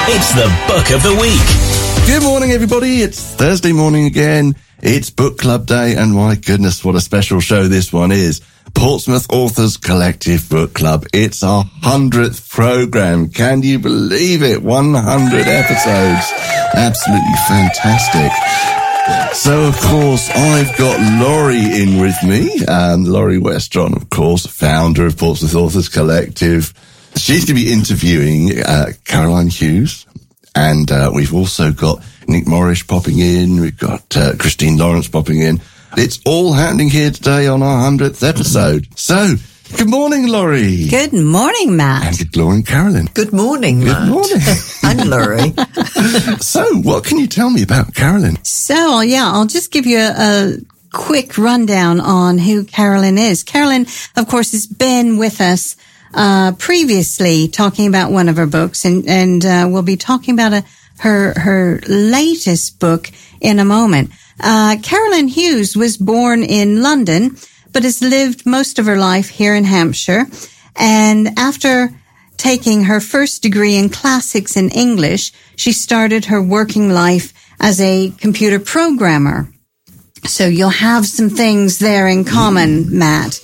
It's the Book of the Week. Good morning, everybody. It's Thursday morning again. It's Book Club Day, and my goodness, what a special show this one is. Portsmouth Authors Collective Book Club. It's our 100th program. Can you believe it? 100 episodes. Absolutely fantastic. So, of course, I've got Laurie in with me. Laurie Westron, of course, founder of Portsmouth Authors Collective. She's going to be interviewing Caroline Hughes. And we've also got Nick Morris popping in. We've got Christine Lawrence popping in. It's all happening here today on our 100th episode. So, good morning, Laurie. Good morning, Matt. And good morning, Carolyn. Good morning, Matt. Good morning. And Laurie. So, what can you tell me about Carolyn? So, I'll just give you a quick rundown on who Carolyn is. Carolyn, of course, has been with us previously talking about one of her books, and we'll be talking about her latest book in a moment. Caroline Hughes was born in London, but has lived most of her life here in Hampshire. And after taking her first degree in classics in English, she started her working life as a computer programmer. So you'll have some things there in common, Matt.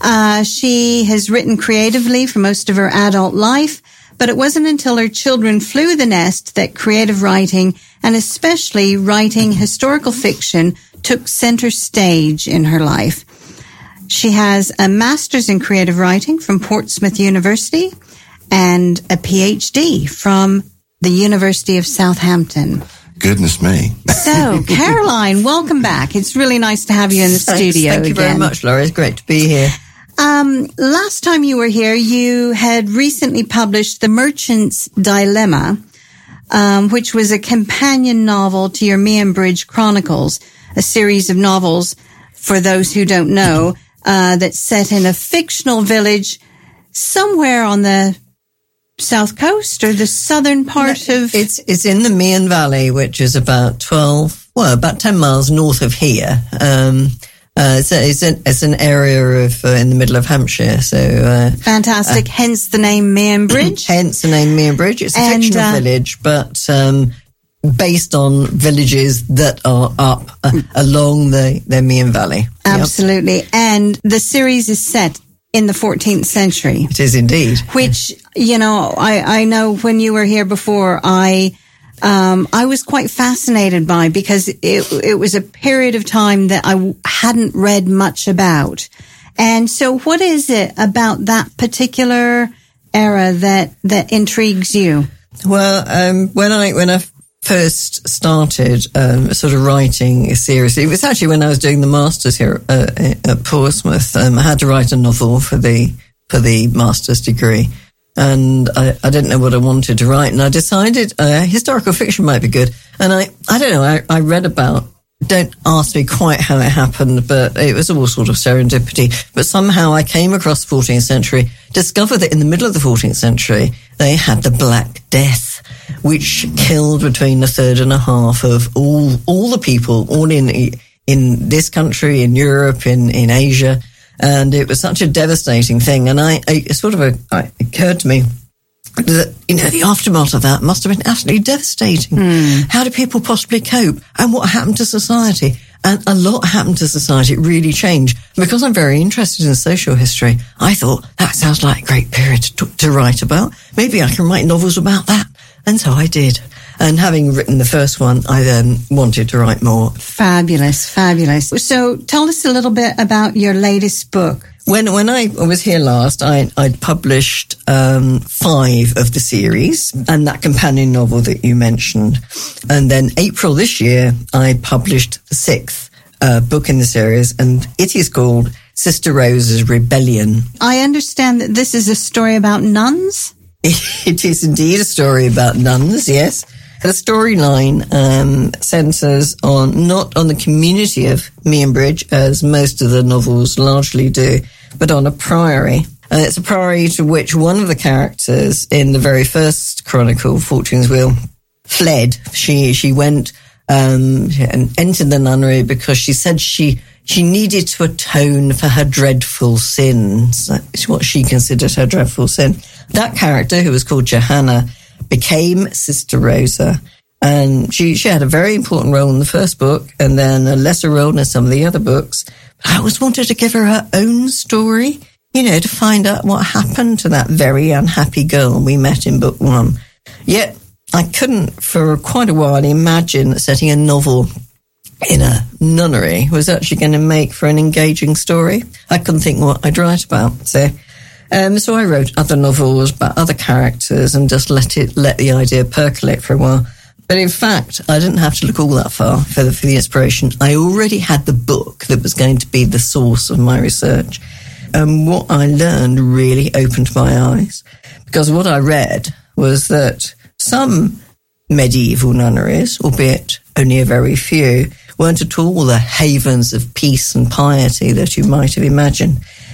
She has written creatively for most of her adult life, but it wasn't until her children flew the nest that creative writing, and especially writing historical fiction, took center stage in her life. She has a master's in creative writing from Portsmouth University and a PhD from the University of Southampton. Goodness me. So, Caroline, welcome back. It's really nice to have you in the studio again. Thank you very much, Laurie. It's great to be here. Last time you were here, you had recently published The Merchant's Dilemma, which was a companion novel to your Meehanbridge Chronicles, a series of novels, for those who don't know, that's set in a fictional village somewhere on the south coast or the southern part of... It's in the Meehan Valley, which is about 10 miles north of here. It's an area of in the middle of Hampshire. So fantastic. Hence the name Meehanbridge. Hence the name Meehanbridge. It's a fictional village, but based on villages that are up along the Meehan Valley. Absolutely. Yep. And the series is set in the 14th century. It is indeed. Which, I know when you were here before, I was quite fascinated by, because it was a period of time that I hadn't read much about. And so what is it about that particular era that intrigues you? Well, when I first started sort of writing seriously, it was actually when I was doing the masters here at Portsmouth. I had to write a novel for the master's degree. And I didn't know what I wanted to write, and I decided historical fiction might be good. And I don't know, I read about, don't ask me quite how it happened, but it was all sort of serendipity. But somehow I came across the 14th century, discovered that in the middle of the 14th century, they had the Black Death, which killed between a third and a half of all the people, all in this country, in Europe, in Asia. And it was such a devastating thing. And it occurred to me that, the aftermath of that must have been absolutely devastating. How do people possibly cope? And what happened to society? And a lot happened to society. It really changed. Because I'm very interested in social history, I thought, that sounds like a great period to write about. Maybe I can write novels about that. And so I did. And having written the first one, I then wanted to write more. Fabulous, fabulous. So tell us a little bit about your latest book. When I was here last, I'd published 5 of the series and that companion novel that you mentioned. And then April this year, I published the 6th book in the series, and it is called Sister Rose's Rebellion. I understand that this is a story about nuns? It is indeed a story about nuns, yes. The storyline centres not on the community of Meehanbridge, as most of the novels largely do, but on a priory. It's a priory to which one of the characters in the very first chronicle, Fortune's Wheel, fled. She went and entered the nunnery because she said she needed to atone for her dreadful sins. It's what she considered her dreadful sin. That character, who was called Johanna, became Sister Rosa. And she had a very important role in the first book and then a lesser role in some of the other books. I always wanted to give her own story, to find out what happened to that very unhappy girl we met in book 1. Yet I couldn't for quite a while imagine that setting a novel in a nunnery was actually going to make for an engaging story. I couldn't think what I'd write about. So I wrote other novels about other characters and just let the idea percolate for a while. But in fact, I didn't have to look all that far for the inspiration. I already had the book that was going to be the source of my research. And what I learned really opened my eyes. Because what I read was that some medieval nunneries, albeit only a very few, weren't at all the havens of peace and piety that you might have imagined.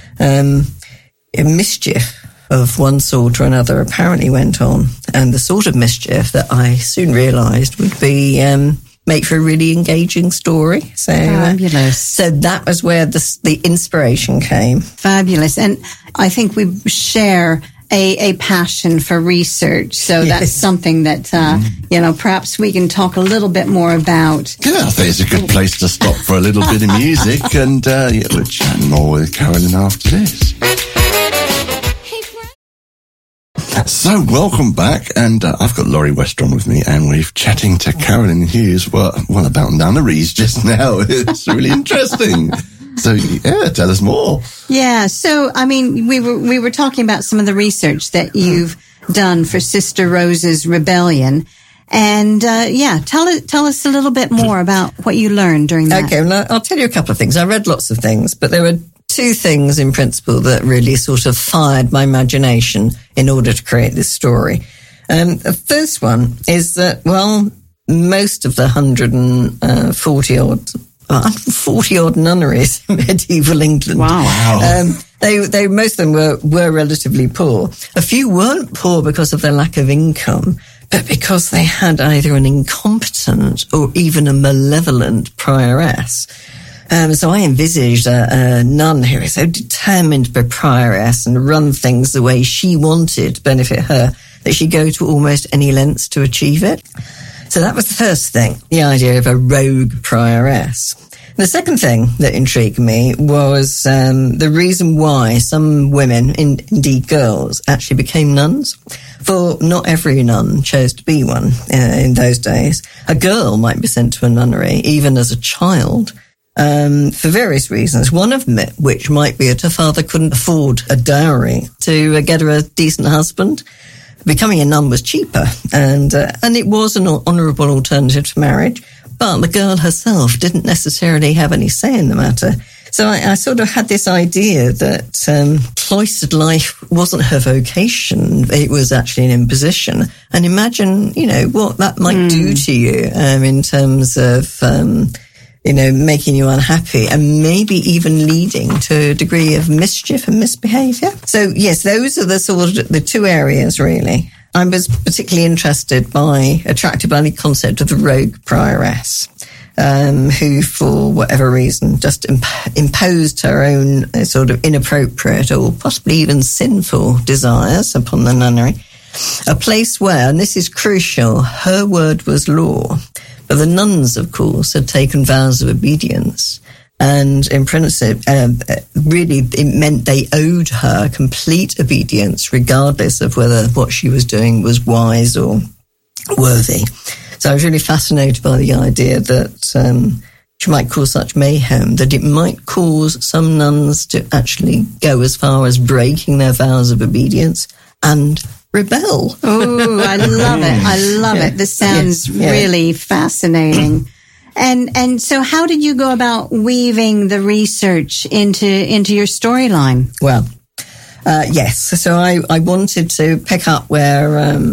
Mischief of one sort or another apparently went on, and the sort of mischief that I soon realised would be make for a really engaging story. So, fabulous. So that was where the inspiration came. Fabulous, and I think we share a passion for research. So that's something that perhaps we can talk a little bit more about. Yeah, I think it's a good place to stop for a little bit of music, and we'll chat more with Carolyn after this. So, welcome back, and I've got Laurie Westron with me, and we're chatting to Carolyn Hughes, well, about nunneries just now. It's really interesting. So, yeah, tell us more. Yeah, so, I mean, we were talking about some of the research that you've done for Sister Rosa's Rebellion, and, tell us a little bit more about what you learned during that. Okay, well, I'll tell you a couple of things. I read lots of things, but there were 2 things in principle that really sort of fired my imagination in order to create this story. The first one is that, most of the 140 odd nunneries in medieval England. Wow. They most of them were relatively poor. A few weren't poor because of their lack of income, but because they had either an incompetent or even a malevolent prioress. So I envisaged a nun who was so determined to be prioress and run things the way she wanted to benefit her that she'd go to almost any lengths to achieve it. So that was the first thing, the idea of a rogue prioress. The second thing that intrigued me was the reason why some women, indeed girls, actually became nuns. For not every nun chose to be one in those days. A girl might be sent to a nunnery, even as a child, for various reasons, one of which might be that her father couldn't afford a dowry to get her a decent husband. Becoming a nun was cheaper, and it was an honourable alternative to marriage, but the girl herself didn't necessarily have any say in the matter. So I sort of had this idea that cloistered life wasn't her vocation, it was actually an imposition. And imagine, what that might do to you in terms of making you unhappy and maybe even leading to a degree of mischief and misbehaviour. So, yes, those are the 2 areas, really. I was particularly attracted by the concept of the rogue prioress, who, for whatever reason, just imposed her own sort of inappropriate or possibly even sinful desires upon the nunnery. A place where, and this is crucial, her word was law. But the nuns, of course, had taken vows of obedience. And in principle, really, it meant they owed her complete obedience, regardless of whether what she was doing was wise or worthy. So I was really fascinated by the idea that she might cause such mayhem that it might cause some nuns to actually go as far as breaking their vows of obedience and rebel. Oh, I love it. I love it. This sounds really fascinating. And so how did you go about weaving the research into your storyline? Well, yes. So I wanted to pick up where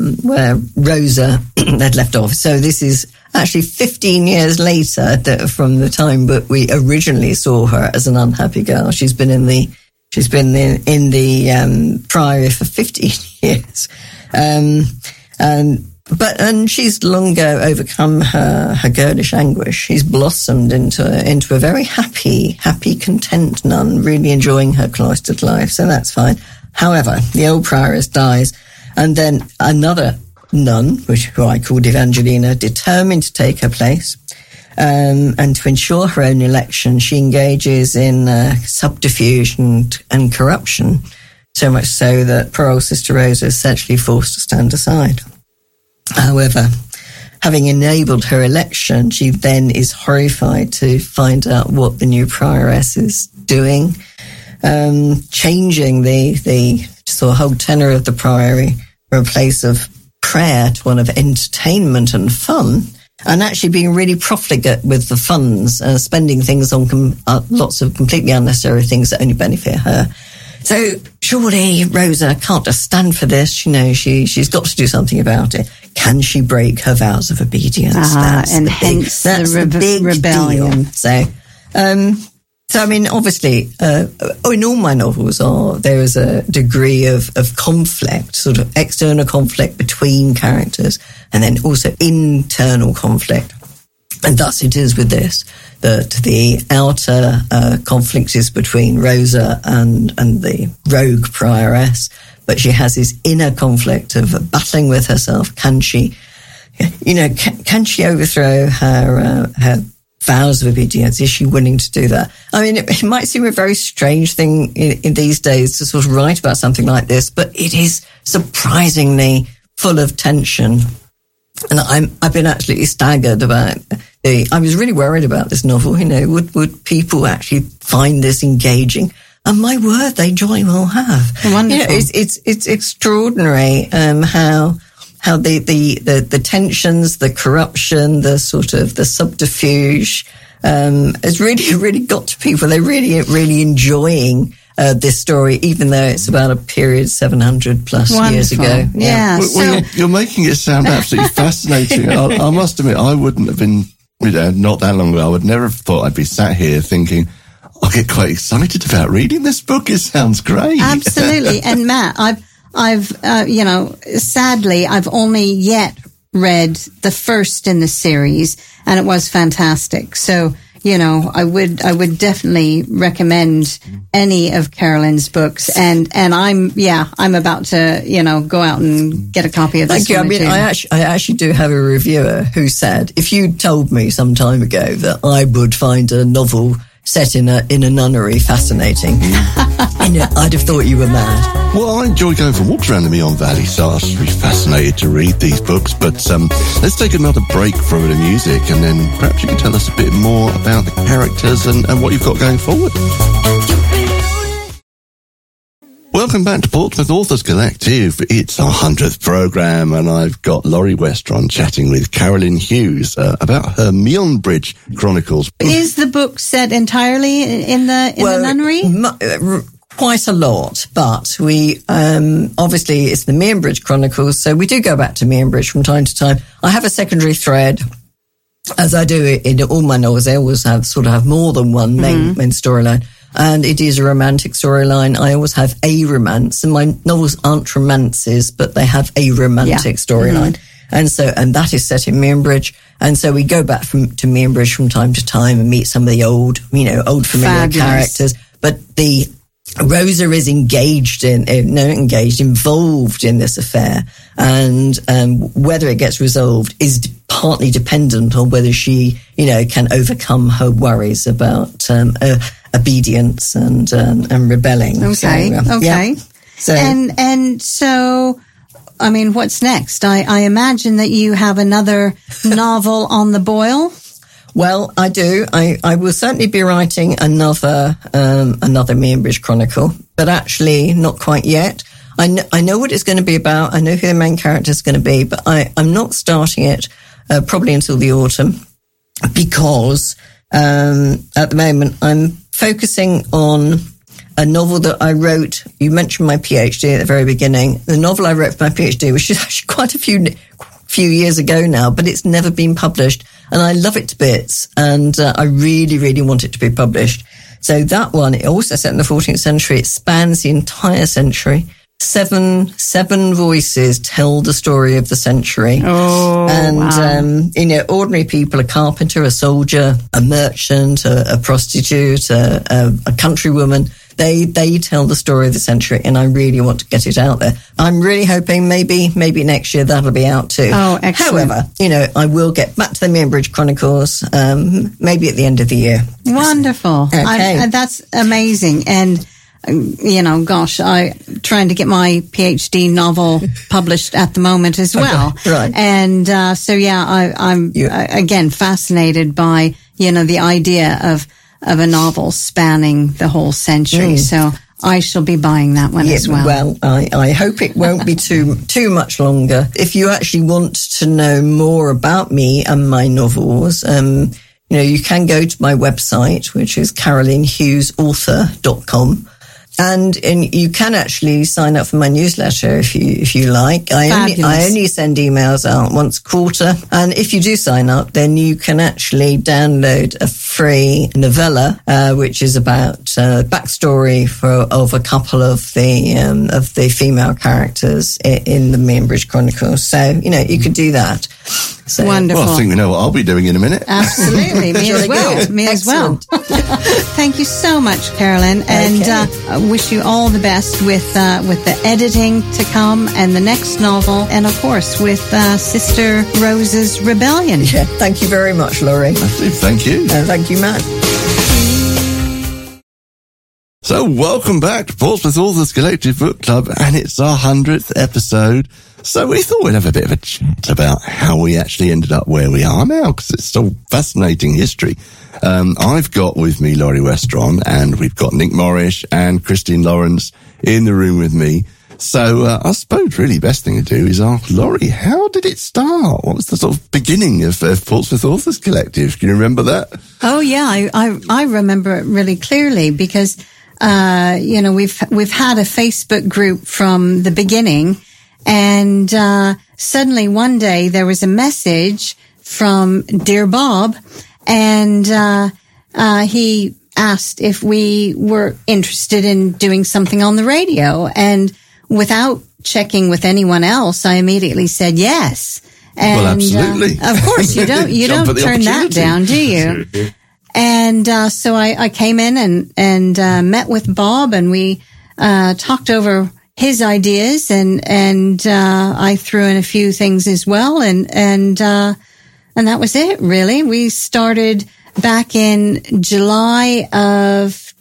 Rosa had left off. So this is actually 15 years later from the time that we originally saw her as an unhappy girl. She's been in the priory for 15 years. And she's long ago overcome her girlish anguish. She's blossomed into a very happy, content nun, really enjoying her cloistered life. So that's fine. However, the old prioress dies, and then another nun, who I called Evangelina, determined to take her place. And to ensure her own election, she engages in subterfuge and corruption, so much so that poor old Sister Rosa is essentially forced to stand aside. However, having enabled her election, she then is horrified to find out what the new prioress is doing, changing the sort of whole tenor of the priory from a place of prayer to one of entertainment and fun, and actually being really profligate with the funds, spending things on lots of completely unnecessary things that only benefit her. So surely Rosa can't just stand for this. You know, she's got to do something about it. Can she break her vows of obedience? That's the big rebellion. Deal. So I mean, obviously, in all my novels, there is a degree of conflict, sort of external conflict between characters, and then also internal conflict. And thus it is with this, that the outer conflict is between Rosa and the rogue prioress, but she has this inner conflict of battling with herself. Can she, can she overthrow her vows of obedience? Is she willing to do that? I mean, it might seem a very strange thing in these days to sort of write about something like this, but it is surprisingly full of tension. And I've been absolutely staggered about I was really worried about this novel. You know, would people actually find this engaging? And my word, they jolly well have. Wonderful. You know, it's extraordinary how the tensions, the corruption, the sort of the subterfuge has really got to people. They're really enjoying this story, even though it's about a period 700 plus years ago. Yeah. Well, you're making it sound absolutely fascinating. I must admit, I wouldn't have been, not that long ago, I would never have thought I'd be sat here thinking, I'll get quite excited about reading this book. It sounds great. Absolutely. And Matt, I've sadly, I've only yet read the first in the series, and it was fantastic. So, I would definitely recommend any of Carolyn's books, and I'm about to, go out and get a copy of this. Thank you. I mean, I actually do have a reviewer who said, if you told me some time ago that I would find a novel set in a nunnery fascinating, I'd have thought you were mad. Well, I enjoy going for walks around the Meon Valley, so I was really fascinated to read these books. But let's take another break for a bit of music, and then perhaps you can tell us a bit more about the characters and what you've got going forward. Welcome back to Portsmouth Authors Collective. It's our 100th programme, and I've got Laurie Westron chatting with Carolyn Hughes about her Meonbridge Chronicles. Is the book set entirely in the nunnery? Quite a lot, but we obviously it's the Meonbridge Chronicles, so we do go back to Meonbridge from time to time. I have a secondary thread, as I do in all my novels. I always have more than one main storyline. And it is a romantic storyline. I always have a romance, and my novels aren't romances, but they have a romantic storyline. And that is set in Meonbridge. And so we go back to Meonbridge from time to time and meet some of the old familiar characters. But Rosa is involved in this affair, and whether it gets resolved is partly dependent on whether she, can overcome her worries about obedience and rebelling. Okay. Yeah. So and so, I mean, what's next? I imagine that you have another novel on the boil. Well, I do. I will certainly be writing another Meonbridge Chronicle, but actually not quite yet. I know what it's going to be about. I know who the main character is going to be, but I'm not starting it probably until the autumn, because at the moment I'm focusing on a novel that I wrote. You mentioned my PhD at the very beginning. The novel I wrote for my PhD, which is actually quite a few years ago now, but it's never been published, and I love it to bits, and I really, really want it to be published. So that one, it also set in the 14th century. It spans the entire century. Seven voices tell the story of the century. Oh, and, wow. Ordinary people, a carpenter, a soldier, a merchant, a prostitute, a countrywoman. They tell the story of the century, and I really want to get it out there. I'm really hoping maybe next year that'll be out too. Oh, excellent. However, I will get back to the Meerbridge Chronicles, maybe at the end of the year. Wonderful. Okay. That's amazing. And, gosh, I'm trying to get my PhD novel published at the moment as well. Okay, right. And I'm again fascinated by, the idea of a novel spanning the whole century. So I shall be buying that one as well. Well, I hope it won't be too much longer. If you actually want to know more about me and my novels, you can go to my website, which is CarolineHughesAuthor.com. And you can actually sign up for my newsletter if you like. I only send emails out once a quarter. And if you do sign up, then you can actually download a free novella, which is about backstory of a couple of the female characters in the Meerbridge Chronicles. So, you could do that. So, wonderful. Well, I think we know what I'll be doing in a minute. Absolutely. Me as well. Good. Me as well. Thank you so much, Carolyn. And I wish you all the best with the editing to come and the next novel. And, of course, with Sister Rose's Rebellion. Yeah, thank you very much, Laurie. Thank you. Thank you, Matt. So welcome back to Portsmouth Authors Collective Book Club, and it's our 100th episode. So we thought we'd have a bit of a chat about how we actually ended up where we are now, because it's still fascinating history. I've got with me Laurie Westron, and we've got Nick Morrish and Christine Lawrence in the room with me. So I suppose really best thing to do is ask Laurie, how did it start? What was the sort of beginning of Portsmouth Authors Collective? Can you remember that? Oh, yeah, I remember it really clearly because, we've had a Facebook group from the beginning, and suddenly one day there was a message from Dear Bob, and he asked if we were interested in doing something on the radio, and without checking with anyone else, I immediately said yes. And, well, absolutely. Of course, you don't turn that down, do you? And so I came in and met with Bob, and we talked over his ideas, and I threw in a few things as well, and that was it, really. We started back in July of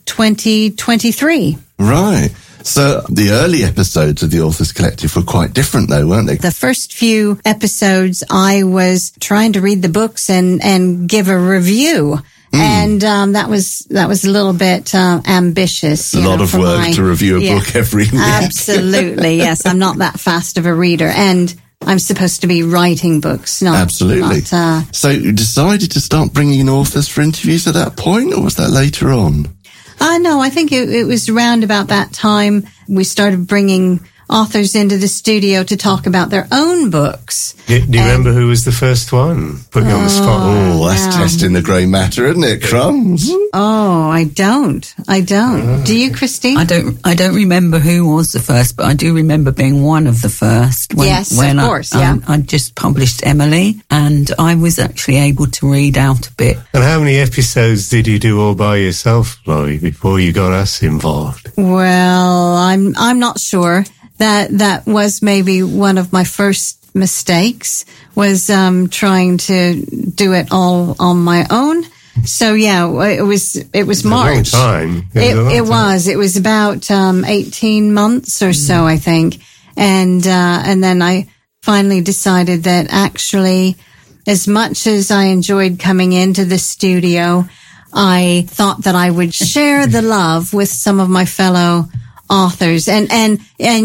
2023. Right. So the early episodes of the Authors Collective were quite different, though, weren't they? The first few episodes, I was trying to read the books and give a review. And that was a little bit ambitious. A lot of work to review a book every week. Absolutely, yes. I'm not that fast of a reader, and I'm supposed to be writing books. Absolutely. So you decided to start bringing in authors for interviews at that point, or was that later on? No, I think it was around about that time we started bringing authors into the studio to talk about their own books. Do you remember who was the first one? Put me on the spot. Oh, that's testing the grey matter, isn't it, Crumbs? Oh, I don't. Do you, Christine? I don't remember who was the first, but I do remember being one of the first. When of course, I just published Emily, and I was actually able to read out a bit. And how many episodes did you do all by yourself, Laurie, before you got us involved? Well, I'm not sure. That was maybe one of my first mistakes, was trying to do it all on my own. So yeah, it was March. A long time. It was about 18 months or so, I think. And then I finally decided that actually, as much as I enjoyed coming into the studio, I thought that I would share the love with some of my fellow authors, and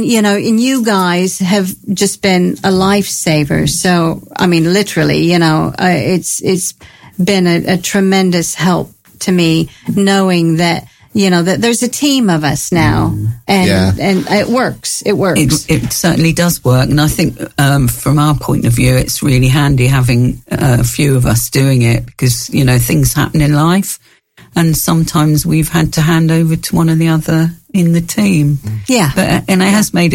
you guys have just been a lifesaver. So, I mean, literally, it's been a tremendous help to me knowing that, that there's a team of us now, and it works. It works. It certainly does work. And I think, from our point of view, it's really handy having a few of us doing it, because, things happen in life. And sometimes we've had to hand over to one or the other in the team. Yeah. And it has made it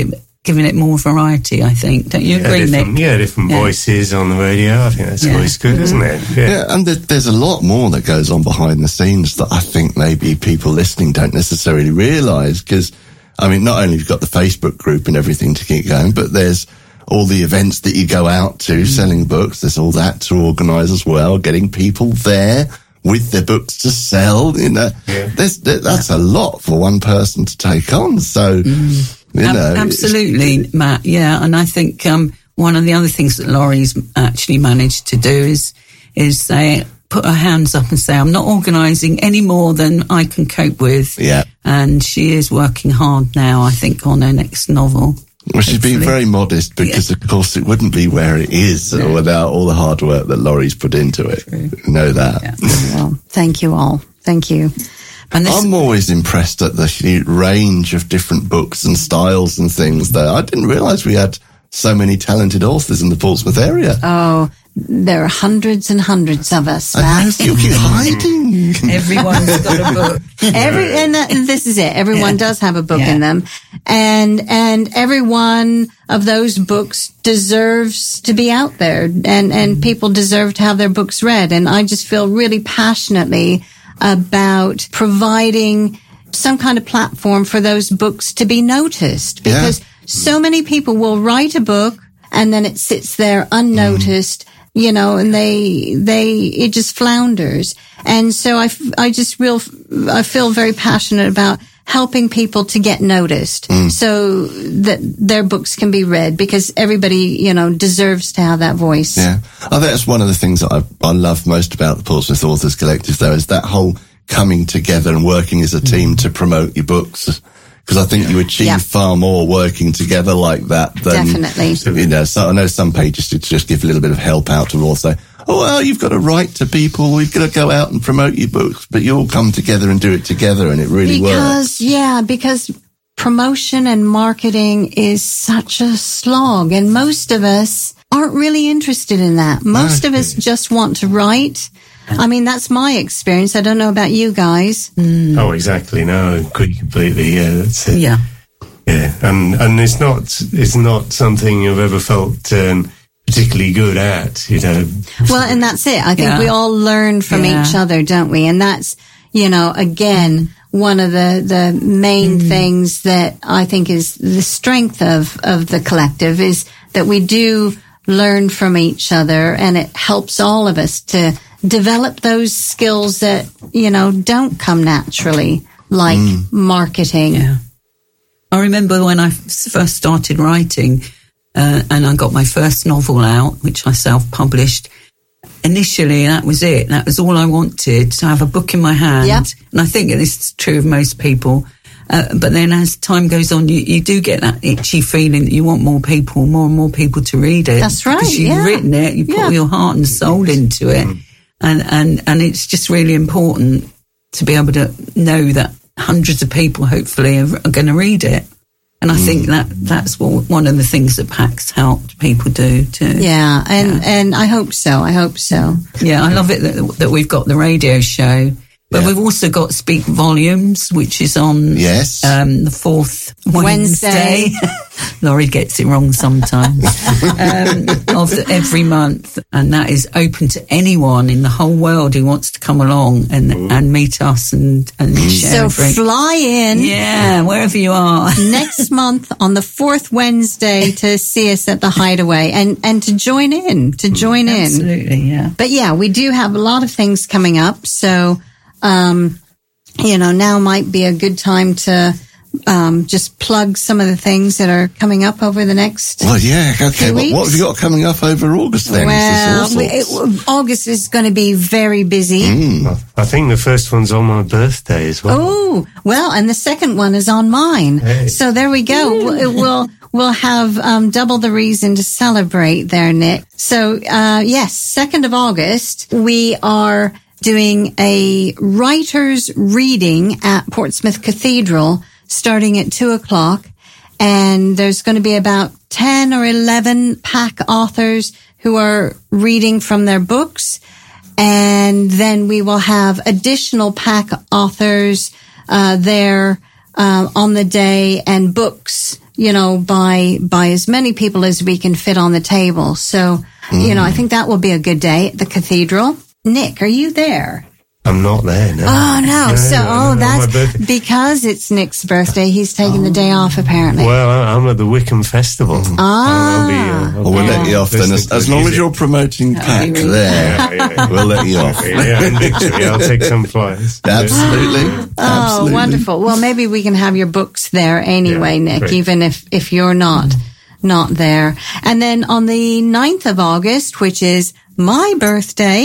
giving it more variety, I think. Don't you agree, Nick? Different voices on the radio. I think that's always good, isn't it? Yeah, and there's a lot more that goes on behind the scenes that I think maybe people listening don't necessarily realise, because, I mean, not only have you got the Facebook group and everything to keep going, but there's all the events that you go out to selling books. There's all that to organise as well, getting people there with their books to sell. You know, that's a lot for one person to take on. So, you know. Absolutely, Matt. Yeah. And I think one of the other things that Laurie's actually managed to do is say, put her hands up and say, I'm not organising any more than I can cope with. Yeah. And she is working hard now, I think, on her next novel. Well, she's been very modest because, of course, it wouldn't be where it is without all the hard work that Laurie's put into it. True. You know that. Yeah. Well, thank you all. Thank you. And I'm always impressed at the range of different books and styles and things, though. I didn't realise we had so many talented authors in the Portsmouth area. Oh, there are hundreds and hundreds of us. I know, you keep hiding. Everyone's got a book. This is it. Everyone does have a book in them. And every one of those books deserves to be out there, and people deserve to have their books read. And I just feel really passionately about providing some kind of platform for those books to be noticed, because so many people will write a book and then it sits there unnoticed, you know, and it just flounders. And so I feel very passionate about helping people to get noticed so that their books can be read, because everybody, you know, deserves to have that voice. Yeah. I think that's one of the things that I love most about the Portsmouth Authors Collective, though, is that whole coming together and working as a team to promote your books. Because I think you achieve far more working together like that than, definitely. You know, so I know some pages to just give a little bit of help out to all say, oh, well, you've got to write to people, we've got to go out and promote your books, but you all come together and do it together, and it really works. Because promotion and marketing is such a slog, and most of us aren't really interested in that. Most of us just want to write. I mean, that's my experience. I don't know about you guys. Oh, exactly. No, I agree completely. Yeah, that's it. Yeah. Yeah, and it's not something I've ever felt particularly good at, you know. Well, and that's it. I think we all learn from each other, don't we? And that's, you know, again, one of the main things that I think is the strength of the collective, is that we do learn from each other, and it helps all of us to develop those skills that, you know, don't come naturally, like marketing. Yeah. I remember when I first started writing, and I got my first novel out, which I self-published. Initially, that was it. That was all I wanted, to have a book in my hand. Yep. And I think this is true of most people. But then as time goes on, you do get that itchy feeling that you want more and more people to read it. That's right. Because you've written it, you put your heart and soul into it. And it's just really important to be able to know that hundreds of people hopefully are going to read it. And I think that's one of the things that PAC's helped people do too. Yeah, and I hope so. Yeah, I love it that we've got the radio show. But we've also got Speak Volumes, which is on the fourth Wednesday. Laurie gets it wrong sometimes. Of every month. And that is open to anyone in the whole world who wants to come along and meet us and share. So fly in. Yeah, wherever you are. Next month on the fourth Wednesday to see us at the Hideaway and to join in. Absolutely, yeah. But yeah, we do have a lot of things coming up. So, you know, now might be a good time to just plug some of the things that are coming up over the next. Well, yeah, okay. What have you got coming up over August then? Well, August is going to be very busy. I think the first one's on my birthday as well. Oh, well, and the second one is on mine. Hey. So there we go. We'll have double the reason to celebrate there, Nick. So, yes, 2nd of August, we are doing a writer's reading at Portsmouth Cathedral starting at 2:00. And there's going to be about 10 or 11 PAC authors who are reading from their books. And then we will have additional PAC authors there on the day, and books by as many people as we can fit on the table. So, I think that will be a good day at the cathedral. Nick, are you there? I'm not there, no. Oh, no. That's because it's Nick's birthday. He's taking the day off, apparently. Well, I'm at the Wickham Festival. I'll we'll let you off then. As long as you're promoting Pack there, we'll let you off. And victory. I'll take some flyers. Absolutely. Oh, wonderful. Well, maybe we can have your books there anyway, Nick, great. Even if you're not there. And then on the 9th of August, which is my birthday,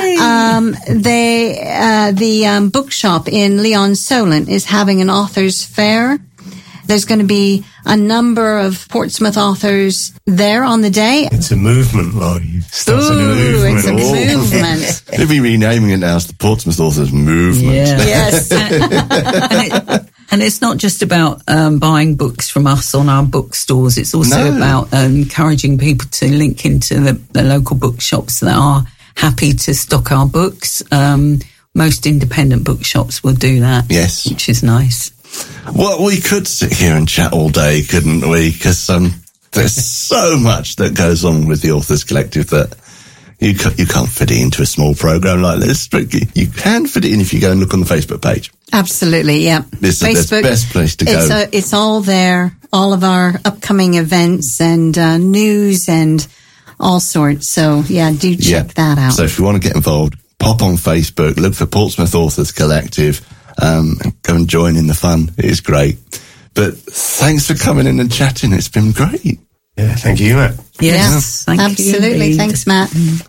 the bookshop in Leon-Solent is having an authors fair. There's going to be a number of Portsmouth authors there on the day. It's a movement, Laurie. It's a movement. They'll be renaming it now as the Portsmouth Authors Movement. Yeah. Yes. And it's not just about buying books from us on our bookstores. It's also about encouraging people to link into the local bookshops that are happy to stock our books. Most independent bookshops will do that. Yes. Which is nice. Well, we could sit here and chat all day, couldn't we? Because there's so much that goes on with the Authors Collective that you can't fit it into a small program like this. But you can fit it in if you go and look on the Facebook page. Absolutely, yeah. This is the best place to go. It's all there, all of our upcoming events and news and all sorts. So, do check that out. So if you want to get involved, pop on Facebook, look for Portsmouth Authors Collective, go and join in the fun. It is great. But thanks for coming in and chatting. It's been great. Yeah, thank you, Matt. Yes, absolutely. Thanks, Matt.